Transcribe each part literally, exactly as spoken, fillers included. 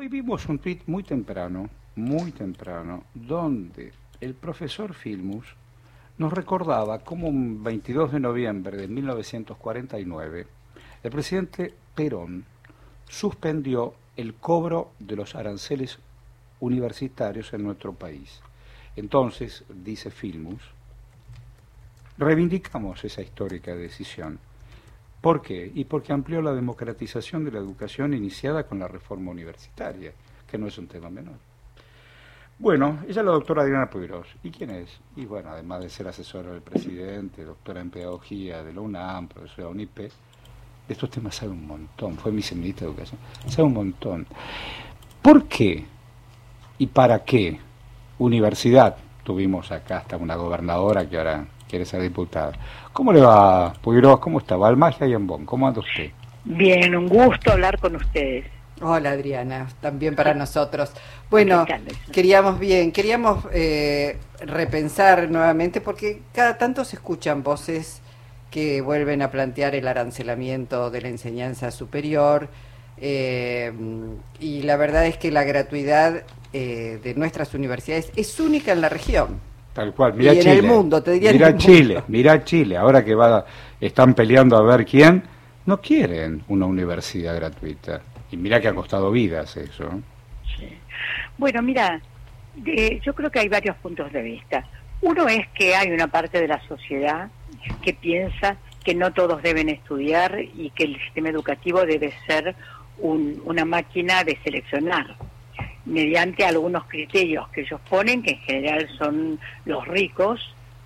Hoy vimos un tuit muy temprano, muy temprano, donde el profesor Filmus nos recordaba cómo un veintidós de noviembre de mil novecientos cuarenta y nueve el presidente Perón suspendió el cobro de los aranceles universitarios en nuestro país. Entonces, dice Filmus, reivindicamos esa histórica decisión. ¿Por qué? Y porque amplió la democratización de la educación iniciada con la reforma universitaria, que no es un tema menor. Bueno, ella es la doctora Adriana Puigros. ¿Y quién es? Y bueno, además de ser asesora del presidente, doctora en pedagogía de la UNAM, profesora de UNIPE, de estos temas sabe un montón. Fue viceministra de Educación. Sabe un montón. ¿Por qué y para qué universidad? Tuvimos acá hasta una gobernadora que ahora quiere ser diputada. ¿Cómo le va, Puigros? ¿Cómo está? Valmagia y Ambón. ¿Cómo anda usted? Bien, un gusto hablar con ustedes. Hola Adriana, también para nosotros. Bueno, queríamos bien, queríamos eh, repensar nuevamente porque cada tanto se escuchan voces que vuelven a plantear el arancelamiento de la enseñanza superior eh, y la verdad es que la gratuidad eh, de nuestras universidades es única en la región. Tal cual, mira y Chile. En el mundo, te diría mira en el Chile, mundo. mira Chile, ahora que va, están peleando a ver quién, no quieren una universidad gratuita. Y mira que ha costado vidas eso. Sí. Bueno, mira, de, yo creo que hay varios puntos de vista. Uno es que hay una parte de la sociedad que piensa que no todos deben estudiar y que el sistema educativo debe ser un, una máquina de seleccionar mediante algunos criterios que ellos ponen, que en general son los ricos,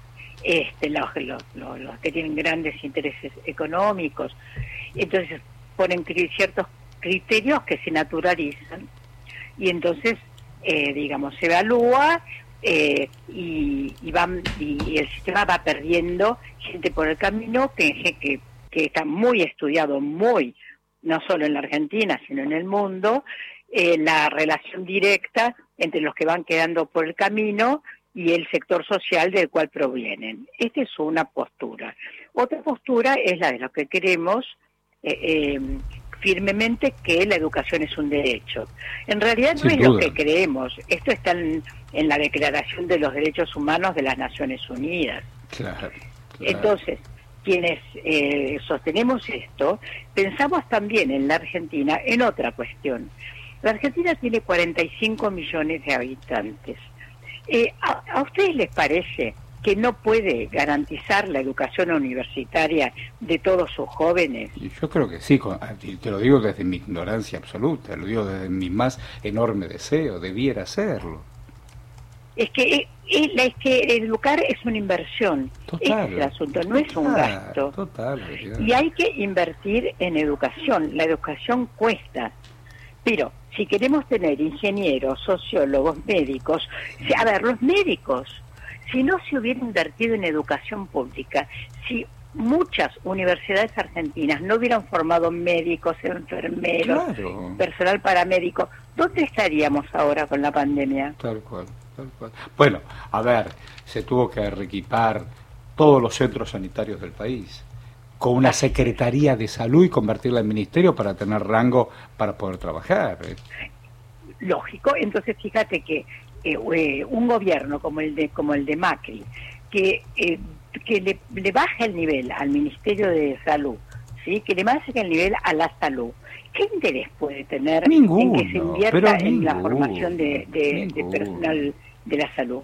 este, los, los, los, los que tienen grandes intereses económicos. Entonces ponen cri- ciertos criterios que se naturalizan y entonces, eh, digamos, se evalúa eh, y, y, van, y el sistema va perdiendo gente por el camino que, que, que está muy estudiado, muy, no solo en la Argentina, sino en el mundo, eh, la relación directa entre los que van quedando por el camino y el sector social del cual provienen. Esta es una postura. Otra postura es la de lo que queremos eh, eh, firmemente, que la educación es un derecho. En realidad no Sin es duda. lo que creemos. Esto está en, en la Declaración de los Derechos Humanos de las Naciones Unidas. Claro, claro. Entonces, quienes eh, sostenemos esto, pensamos también en la Argentina en otra cuestión. La Argentina tiene cuarenta y cinco millones de habitantes. Eh, ¿a, ¿A ustedes les parece que no puede garantizar la educación universitaria de todos sus jóvenes? Y yo creo que sí, con- y te lo digo desde mi ignorancia absoluta, lo digo desde mi más enorme deseo, debiera hacerlo. Es que, eh, eh, es que educar es una inversión. Total. Ese es el asunto, no es un Total, gasto. Total, Adriana. Y hay que invertir en educación. La educación cuesta. Pero si queremos tener ingenieros, sociólogos, médicos, si- a ver, los médicos, si no se hubiera invertido en educación pública, si muchas universidades argentinas no hubieran formado médicos, enfermeros, Claro. personal paramédico, ¿dónde estaríamos ahora con la pandemia? Tal cual, tal cual. Bueno, a ver, se tuvo que reequipar todos los centros sanitarios del país con una secretaría de salud y convertirla en ministerio para tener rango para poder trabajar. ¿eh? Lógico. Entonces fíjate que eh, eh, un gobierno como el de como el de Macri, que eh, que le, le baja el nivel al Ministerio de Salud, sí, que le baja el nivel a la salud, ¿qué interés puede tener Ninguno, en que se invierta pero en la ninguno, formación de, de, de ninguno. personal de la salud?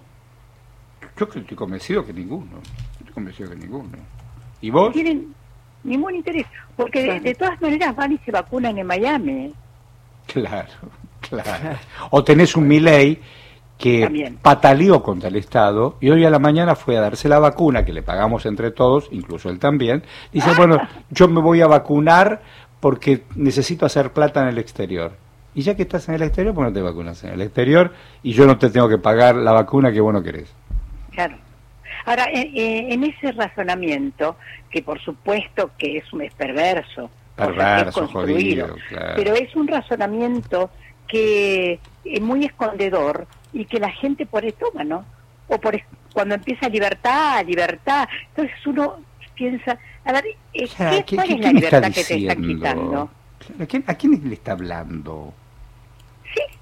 Yo creo- estoy convencido que ninguno. Estoy convencido que ninguno. ¿Y vos? No tienen ningún interés, porque de, de todas maneras van y se vacunan en Miami. Claro, claro. O tenés un Milei que También. pataleó contra el Estado y hoy a la mañana fue a darse la vacuna que le pagamos entre todos, incluso él también. Dice, bueno, yo me voy a vacunar porque necesito hacer plata en el exterior. Y ya que estás en el exterior, pues no te vacunas en el exterior y yo no te tengo que pagar la vacuna que vos no querés. Claro. Ahora, eh, eh, en ese razonamiento, que por supuesto que es un es perverso, o sea, que es Perverso, construido, jodido, claro. pero es un razonamiento que es muy escondedor y que la gente por eso toma, ¿no? O por es- cuando empieza libertad, libertad, entonces uno piensa, a ver, eh, O sea, ¿qué, ¿qué- ¿cuál qué- es la quién está libertad que te están diciendo? quitando? Claro, ¿a quién, ¿A quién le está hablando? Sí,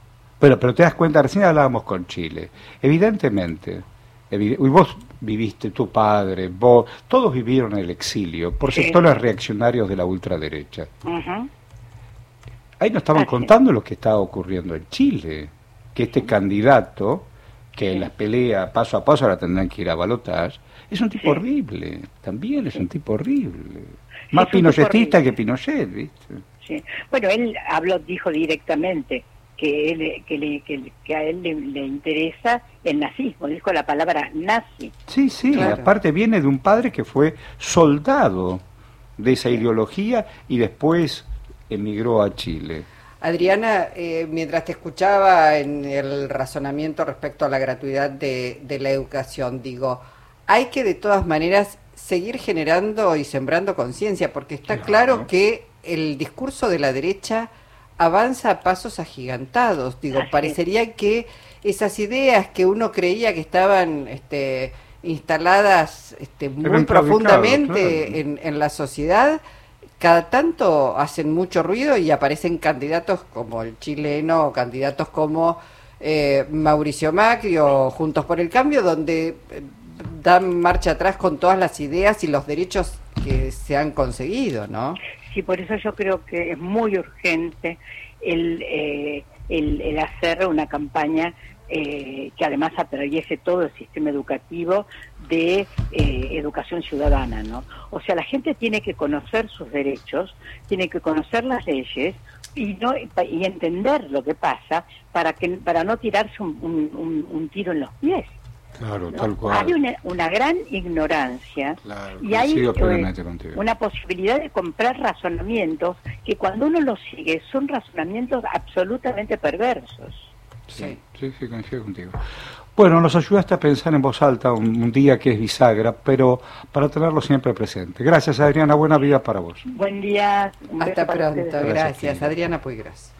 Bueno, pero te das cuenta, recién hablábamos con Chile. Evidentemente, evid y vos viviste, tu padre, vos, todos vivieron el exilio por Sí. sectores reaccionarios de la ultraderecha. Ujú. Ahí nos estaban Así. contando lo que estaba ocurriendo en Chile, que este candidato, que en Sí. las peleas paso a paso ahora tendrán que ir a balotaje, es un tipo Sí. horrible, también es Sí. un tipo horrible. Sí, Más es un tipo pinochetista horrible. que Pinochet, ¿viste? Sí. Bueno, él habló, dijo directamente que él, que, le, que, que a él le, le interesa el nazismo, dijo la palabra nazi. Sí, sí, Claro. aparte viene de un padre que fue soldado de esa Sí. ideología y después emigró a Chile. Adriana, eh, mientras te escuchaba en el razonamiento respecto a la gratuidad de, de la educación, digo, hay que de todas maneras seguir generando y sembrando conciencia, porque está Claro. claro que el discurso de la derecha avanza a pasos agigantados. Digo, Así es. parecería que esas ideas que uno creía que estaban este, instaladas este, muy Eran claudicados, profundamente claro. en, en la sociedad, cada tanto hacen mucho ruido y aparecen candidatos como el chileno, o candidatos como eh, Mauricio Macri o Juntos por el Cambio, donde eh, dan marcha atrás con todas las ideas y los derechos que se han conseguido, ¿no? Sí, por eso yo creo que es muy urgente el, eh, el, el hacer una campaña eh, que además atraviese todo el sistema educativo de eh, educación ciudadana, ¿no? O sea, la gente tiene que conocer sus derechos, tiene que conocer las leyes y no y entender lo que pasa para que para no tirarse un, un, un tiro en los pies. Claro, ¿no? tal cual. Hay una, una gran ignorancia Claro, y hay coincido eh, plenamente contigo. una posibilidad de comprar razonamientos que cuando uno los sigue son razonamientos absolutamente perversos. Sí, sí, sí, coincido contigo. Bueno, nos ayudaste a pensar en voz alta un, un día que es bisagra, pero para tenerlo siempre presente. Gracias, Adriana, buena vida para vos. Buen día. Un Hasta beso para pronto, ustedes. gracias. Gracias, Kenia. Adriana Puigras.